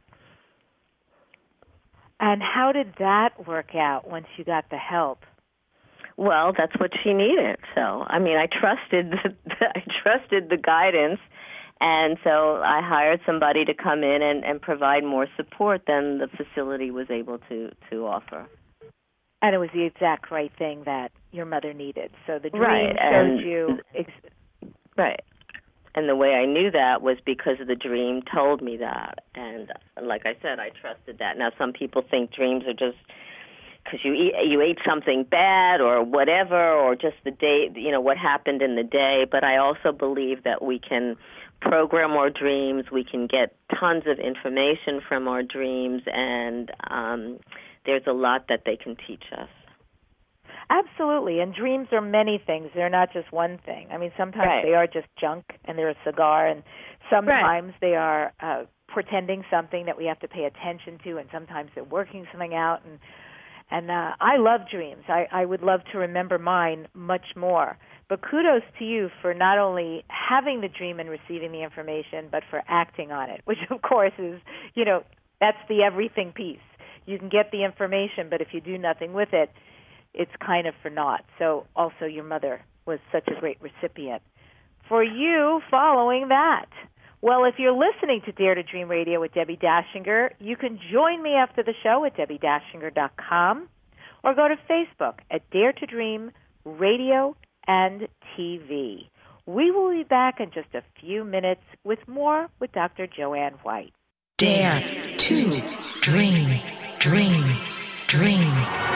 And how did that work out once you got the help? Well, that's what she needed. So, I mean, I trusted the guidance, and so I hired somebody to come in and provide more support than the facility was able to offer. And it was the exact right thing that your mother needed. So the dream right. showed you... Right. And the way I knew that was because the dream told me that. And like I said, I trusted that. Now, some people think dreams are just because you ate something bad or whatever, or just the day, what happened in the day. But I also believe that we can program our dreams. We can get tons of information from our dreams, and there's a lot that they can teach us. Absolutely, and dreams are many things. They're not just one thing. I mean, sometimes right. they are just junk, and they're a cigar, and sometimes right. they are pretending something that we have to pay attention to, and sometimes they're working something out. And I love dreams. I would love to remember mine much more. But kudos to you for not only having the dream and receiving the information, but for acting on it, which, of course, is, that's the everything piece. You can get the information, but if you do nothing with it, it's kind of for naught. So also your mother was such a great recipient. For you, following that, well, if you're listening to Dare to Dream Radio with Debbie Dachinger, you can join me after the show at DebbieDachinger.com or go to Facebook at Dare to Dream Radio and TV. We will be back in just a few minutes with more with Dr. Joanne White. Dare to Dream, Dream, Dream.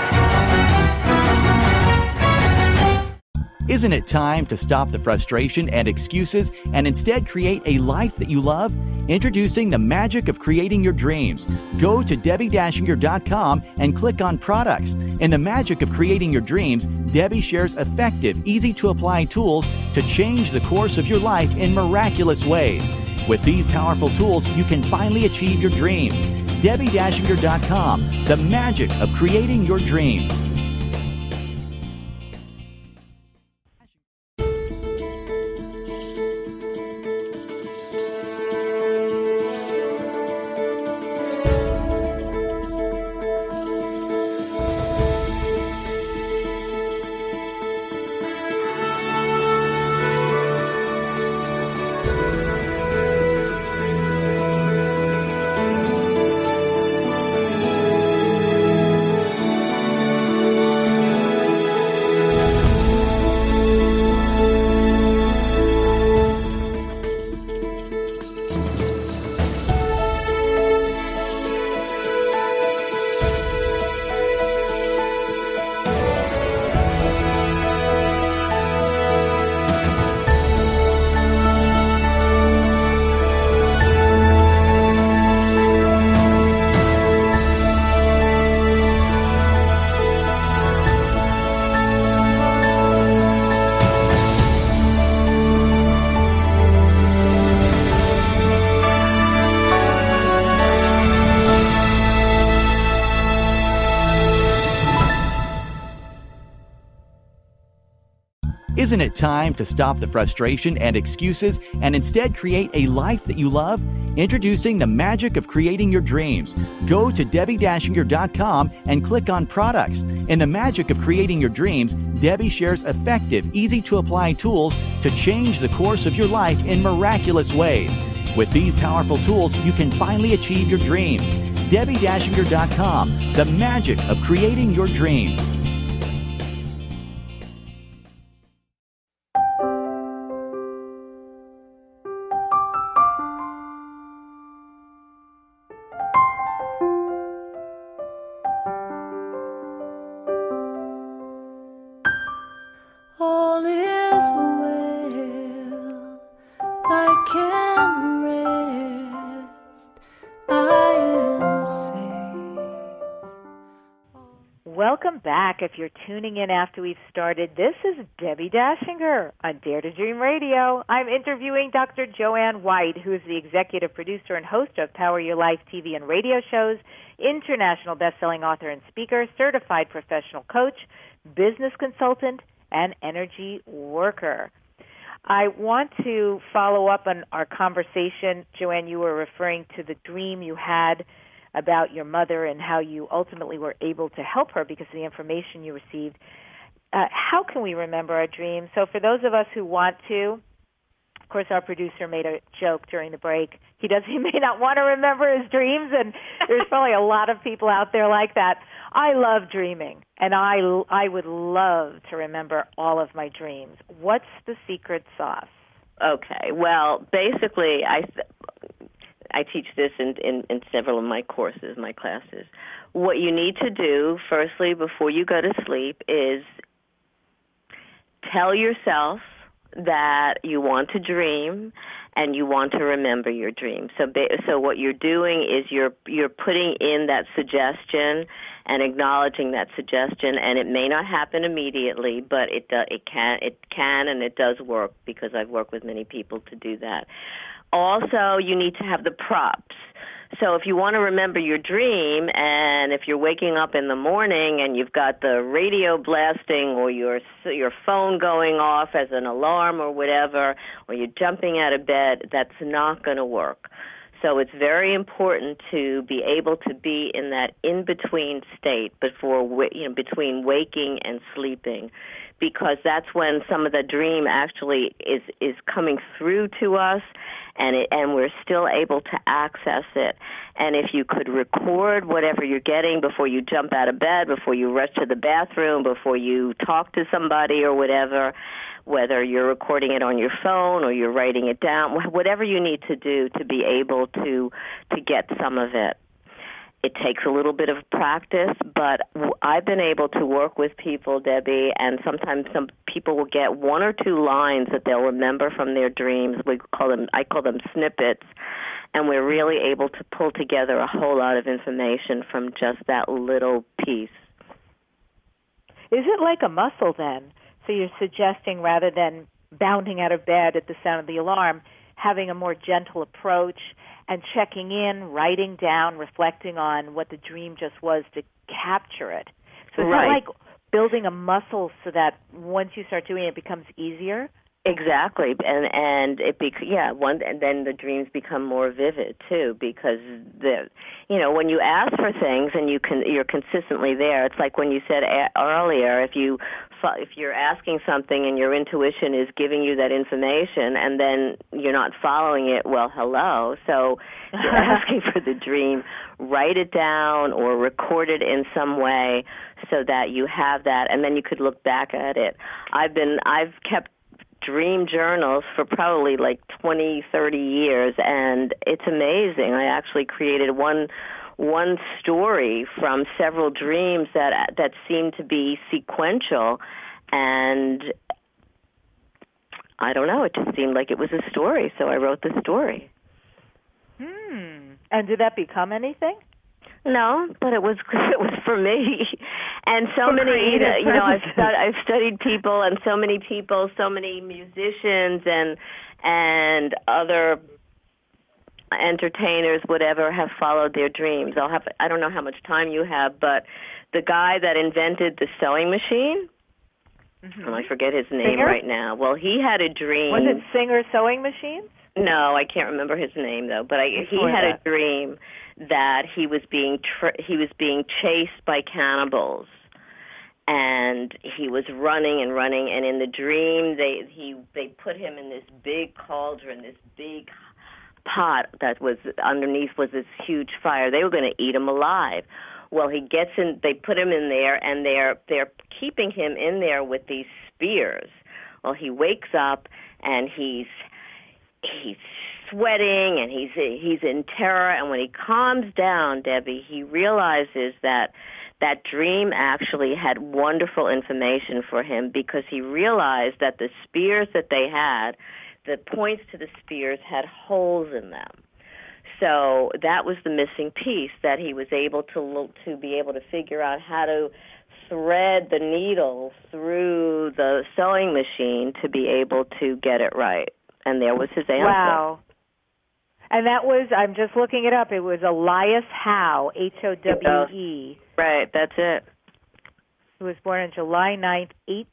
Isn't it time to stop the frustration and excuses and instead create a life that you love? Introducing the magic of creating your dreams. Go to DebbieDachinger.com and click on products. In the magic of creating your dreams, Debbie shares effective, easy-to-apply tools to change the course of your life in miraculous ways. With these powerful tools, you can finally achieve your dreams. DebbieDachinger.com, the magic of creating your dreams. Isn't it time to stop the frustration and excuses and instead create a life that you love? Introducing the magic of creating your dreams. Go to DebbieDachinger.com and click on products. In the magic of creating your dreams, Debbie shares effective, easy-to-apply tools to change the course of your life in miraculous ways. With these powerful tools, you can finally achieve your dreams. DebbieDachinger.com, the magic of creating your dreams. All is well, I can rest. I welcome back. If you're tuning in after we've started, this is Debbie Dashinger on Dare to Dream Radio. I'm interviewing Dr. Joanne White, who is the executive producer and host of Power Your Life TV and radio shows, international best-selling author and speaker, certified professional coach, business consultant, and energy worker. I want to follow up on our conversation. Joanne, you were referring to the dream you had about your mother and how you ultimately were able to help her because of the information you received. How can we remember our dreams? So for those of us who want to, of course, our producer made a joke during the break. He may not want to remember his dreams, and there's probably a lot of people out there like that. I love dreaming, and I would love to remember all of my dreams. What's the secret sauce? Okay. Well, basically, I teach this in several of my courses, my classes. What you need to do, firstly, before you go to sleep, is tell yourself that you want to dream and you want to remember your dream. So what you're doing is you're putting in that suggestion and acknowledging that suggestion, and it may not happen immediately, but it can and it does work because I've worked with many people to do that. Also, you need to have the props. So if you want to remember your dream, and if you're waking up in the morning and you've got the radio blasting or your phone going off as an alarm or whatever, or you're jumping out of bed, that's not going to work. So it's very important to be able to be in that in-between state between waking and sleeping, because that's when some of the dream actually is coming through to us, and we're still able to access it. And if you could record whatever you're getting before you jump out of bed, before you rush to the bathroom, before you talk to somebody or whatever, whether you're recording it on your phone or you're writing it down, whatever you need to do to be able to get some of it. It takes a little bit of practice, but I've been able to work with people, Debbie, and sometimes some people will get one or two lines that they'll remember from their dreams. I call them snippets, and we're really able to pull together a whole lot of information from just that little piece. Is it like a muscle then? So you're suggesting rather than bounding out of bed at the sound of the alarm, having a more gentle approach and checking in, writing down, reflecting on what the dream just was to capture it. So it's not like building a muscle so that once you start doing it, it becomes easier? Exactly, and then the dreams become more vivid too, because when you ask for things and you're consistently there. It's like when you said earlier, if you're asking something and your intuition is giving you that information, and then you're not following it, well, hello. So you're asking for the dream, write it down or record it in some way so that you have that, and then you could look back at it. I've kept dream journals for probably like 20, 30 years, and it's amazing. I actually created one story from several dreams that seemed to be sequential, and I don't know, it just seemed like it was a story, so I wrote the story. And did that become anything? No, but it was for me, and so many. I've studied people, and so many people, so many musicians, and other entertainers, whatever, have followed their dreams. I don't know how much time you have, but the guy that invented the sewing machine, and I forget his name right now. Well, he had a dream. Was it Singer Sewing Machines? No, I can't remember his name though. But he had a dream that he was being chased by cannibals, and he was running, and in the dream they put him in this big cauldron, this big pot that was underneath was this huge fire. They were going to eat him alive. Well, he gets in. They put him in there, and they're keeping him in there with these spears. Well, he wakes up and he's sweating and he's in terror. And when he calms down, Debbie, he realizes that dream actually had wonderful information for him, because he realized that the spears that they had, the points to the spears had holes in them. So that was the missing piece, that he was able to be able to figure out how to thread the needle through the sewing machine to be able to get it right. And there was his answer. Wow. And that was, I'm just looking it up, it was Elias Howe, Howe. Right, that's it. He was born on July 9th,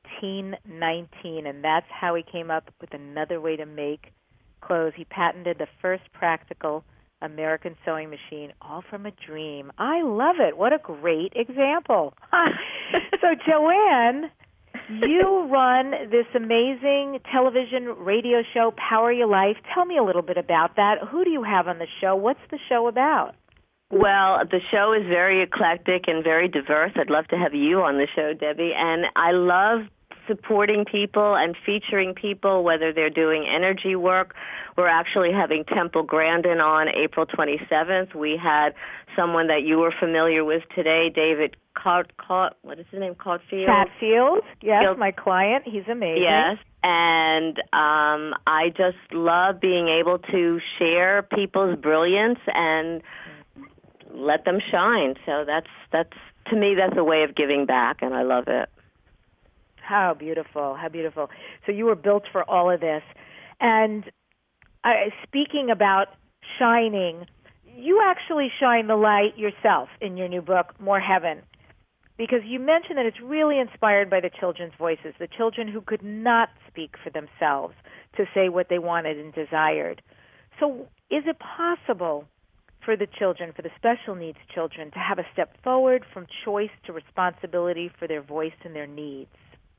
1819, and that's how he came up with another way to make clothes. He patented the first practical American sewing machine, all from a dream. I love it. What a great example. So, Joanne, you run this amazing television radio show, Power Your Life. Tell me a little bit about that. Who do you have on the show? What's the show about? Well, the show is very eclectic and very diverse. I'd love to have you on the show, Debbie. And I love supporting people and featuring people, whether they're doing energy work. We're actually having Temple Grandin on April 27th. We had someone that you were familiar with today, David what is his name? Catfield. Yes, Field. My client. He's amazing. Yes, and I just love being able to share people's brilliance and let them shine. So that's to me, that's a way of giving back, and I love it. How beautiful, how beautiful. So you were built for all of this. And speaking about shining, you actually shine the light yourself in your new book, More Heaven, because you mentioned that it's really inspired by the children's voices, the children who could not speak for themselves to say what they wanted and desired. So is it possible for the children, for the special needs children, to have a step forward from choice to responsibility for their voice and their needs?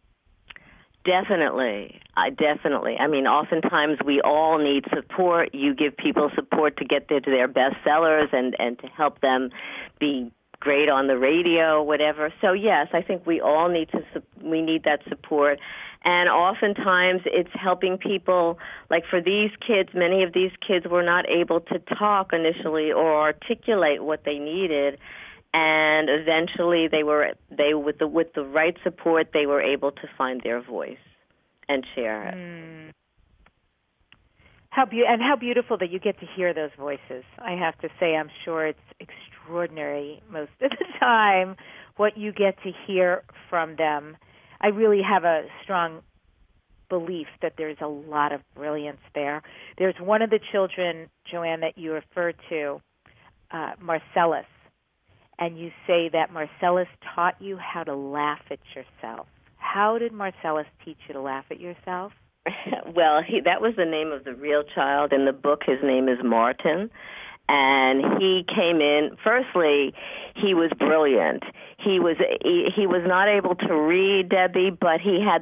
Definitely. I mean, oftentimes we all need support. You give people support to get to their best sellers and to help them be great on the radio, whatever. So yes, I think we all need that support. And oftentimes it's helping people, like for these kids, many of these kids were not able to talk initially or articulate what they needed. And eventually with the right support, they were able to find their voice and share it. How beautiful that you get to hear those voices. I have to say, I'm sure it's extraordinary most of the time what you get to hear from them. I really have a strong belief that there's a lot of brilliance there. There's one of the children, Joanne, that you refer to, Marcellus, and you say that Marcellus taught you how to laugh at yourself. How did Marcellus teach you to laugh at yourself? Well, that was the name of the real child. In the book, his name is Martin. And he came in, firstly, he was brilliant. He was not able to read, Debbie, but he had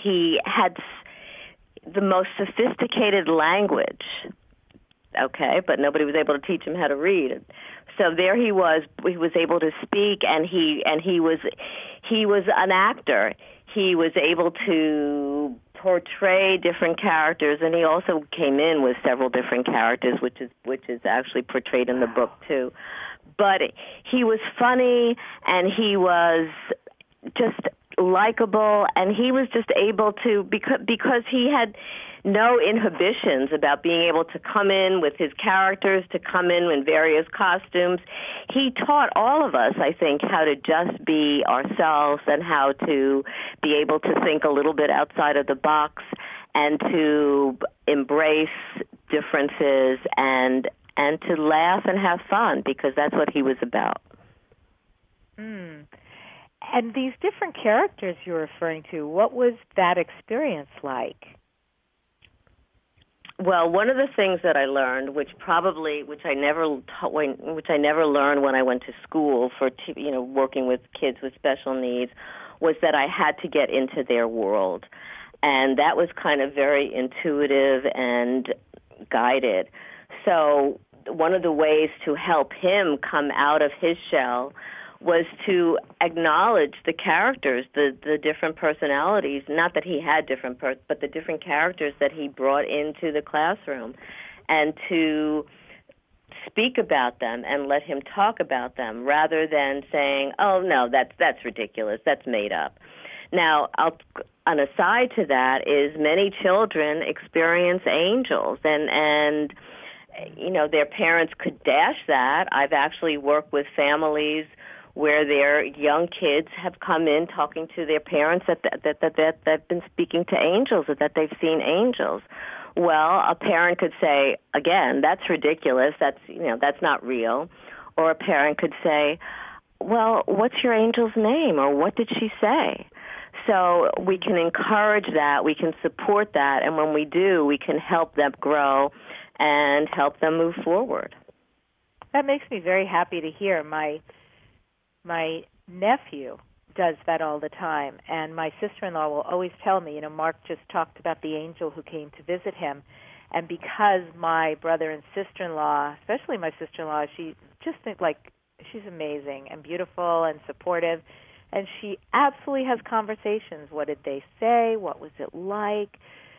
the most sophisticated language. Okay, but nobody was able to teach him how to read. So there he was able to speak, and he was an actor. He was able to portray different characters, and he also came in with several different characters, which is actually portrayed in the book too. But he was funny, and he was just likable, and he was just able to, because he had no inhibitions about being able to come in with his characters, to come in various costumes. He taught all of us, I think, how to just be ourselves and how to be able to think a little bit outside of the box and to embrace differences and to laugh and have fun, because that's what he was about. And these different characters you're referring to, what was that experience like? Well, one of the things that I learned, which I never learned when I went to school for working with kids with special needs, was that I had to get into their world, and that was kind of very intuitive and guided. So one of the ways to help him come out of his shell was to acknowledge the characters, the different personalities, not that he had different, but the different characters that he brought into the classroom, and to speak about them and let him talk about them rather than saying, oh, no, that's ridiculous, that's made up. Now, an aside to that is many children experience angels, and their parents could dash that. I've actually worked with families where their young kids have come in talking to their parents that they've been speaking to angels, or that they've seen angels. Well, a parent could say, again, that's ridiculous. That's not real. Or a parent could say, well, what's your angel's name, or what did she say? So we can encourage that, we can support that, and when we do, we can help them grow and help them move forward. That makes me very happy to hear. My nephew does that all the time, and my sister-in-law will always tell me, Mark just talked about the angel who came to visit him, and because my brother and sister-in-law, especially my sister-in-law, she's amazing and beautiful and supportive, and she absolutely has conversations. What did they say? What was it like?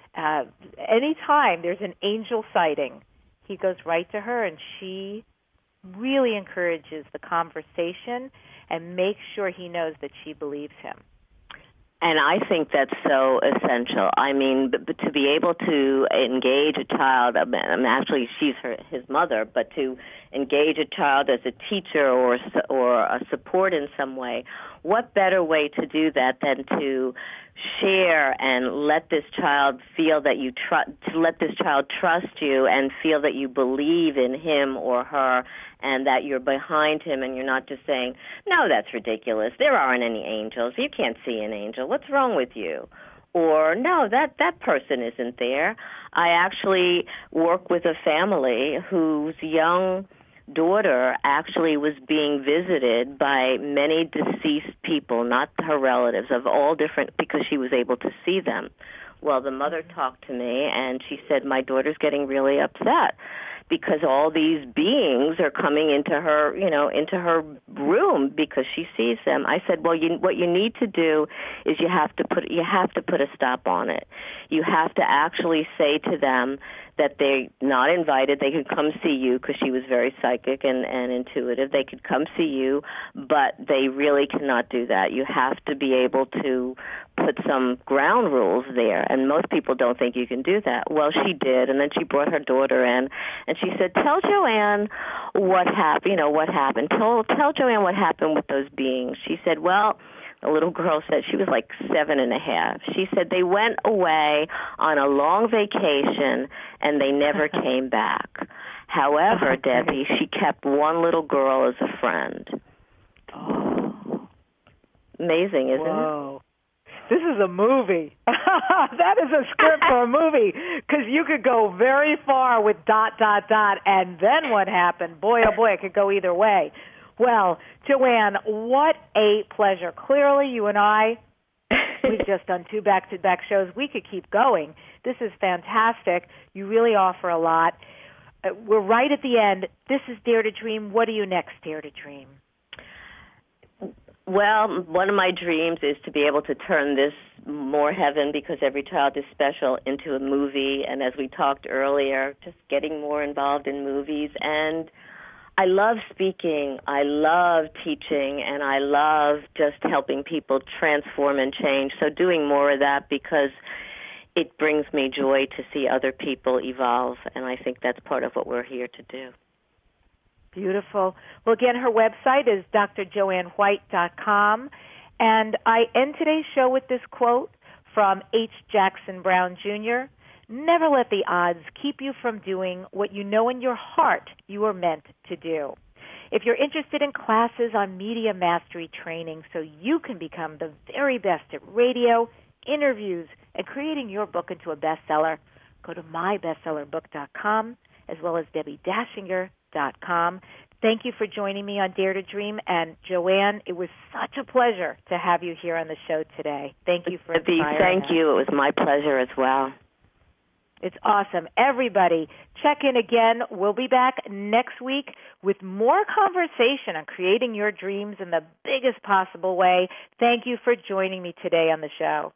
Anytime there's an angel sighting, he goes right to her, and she really encourages the conversation and makes sure he knows that she believes him. And I think that's so essential. I mean, but to be able to engage a child, actually she's his mother, but to engage a child as a teacher or a support in some way, what better way to do that than to share and let this child feel that let this child trust you and feel that you believe in him or her, and that you're behind him and you're not just saying, no, that's ridiculous. There aren't any angels. You can't see an angel. What's wrong with you? Or, no, that person isn't there. I actually work with a family whose young daughter actually was being visited by many deceased people, not her relatives, of all different, because she was able to see them. Well, the mother talked to me, and she said, my daughter's getting really upset because all these beings are coming into her, into her room because she sees them. I said, well, what you need to do is you have to put a stop on it. You have to actually say to them that they're not invited. They could come see you, because she was very psychic and intuitive. They could come see you, but they really cannot do that. You have to be able to put some ground rules there, and most people don't think you can do that. Well, she did, and then she brought her daughter in, and she said, tell Joanne what happened. What happened. Tell Joanne what happened with those beings. She said, well, the little girl said, she was like 7.5. She said they went away on a long vacation and they never came back. However, Debbie, she kept one little girl as a friend. Oh. Amazing, isn't it? This is a movie. That is a script for a movie, because you could go very far with ... and then what happened? Boy, oh boy, it could go either way. Well, Joanne, what a pleasure. Clearly, you and I, we've just done 2 back-to-back shows. We could keep going. This is fantastic. You really offer a lot. We're right at the end. This is Dare to Dream. What do you next, Dare to Dream? Well, one of my dreams is to be able to turn this More Heaven, Because Every Child is Special, into a movie. And as we talked earlier, just getting more involved in movies. And I love speaking, I love teaching, and I love just helping people transform and change. So doing more of that, because it brings me joy to see other people evolve, and I think that's part of what we're here to do. Beautiful. Well, again, her website is drjoannewhite.com, and I end today's show with this quote from H. Jackson Brown, Jr., never let the odds keep you from doing what you know in your heart you are meant to do. If you're interested in classes on media mastery training so you can become the very best at radio, interviews, and creating your book into a bestseller, go to mybestsellerbook.com as well as DebbieDashinger.com. Thank you for joining me on Dare to Dream. And, Joanne, it was such a pleasure to have you here on the show today. Thank you for inspiring Thank you. It was my pleasure as well. It's awesome. Everybody, check in again. We'll be back next week with more conversation on creating your dreams in the biggest possible way. Thank you for joining me today on the show.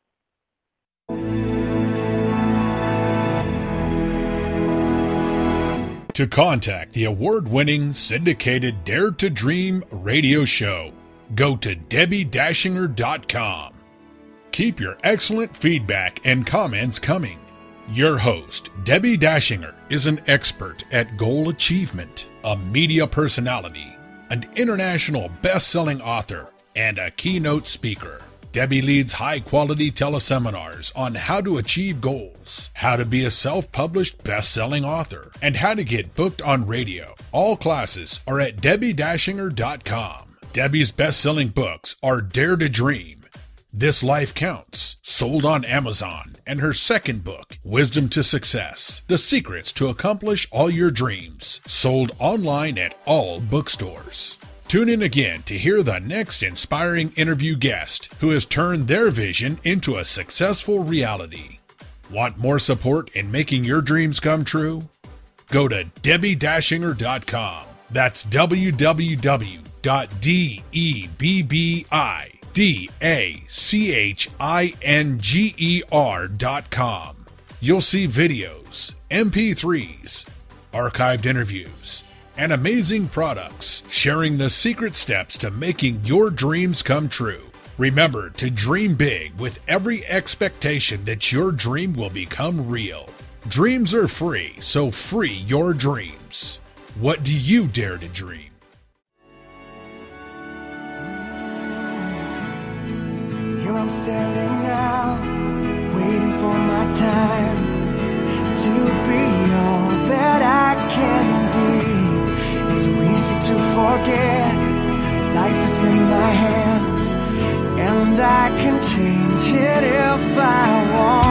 To contact the award-winning syndicated Dare to Dream radio show, go to DebbieDashinger.com. Keep your excellent feedback and comments coming. Your host, Debbie Dashinger, is an expert at goal achievement, a media personality, an international best-selling author, and a keynote speaker. Debbie leads high-quality teleseminars on how to achieve goals, how to be a self-published best-selling author, and how to get booked on radio. All classes are at DebbieDashinger.com. Debbie's best-selling books are Dare to Dream, This Life Counts, sold on Amazon, and her second book, Wisdom to Success, The Secrets to Accomplish All Your Dreams, sold online at all bookstores. Tune in again to hear the next inspiring interview guest who has turned their vision into a successful reality. Want more support in making your dreams come true? Go to DebbieDashinger.com. That's www.DebbieDashinger.com. You'll see videos, MP3s, archived interviews, and amazing products sharing the secret steps to making your dreams come true. Remember to dream big with every expectation that your dream will become real. Dreams are free, so free your dreams. What do you dare to dream? Here I'm standing now, waiting for my time to be all that I can be. It's so easy to forget, life is in my hands, and I can change it if I want.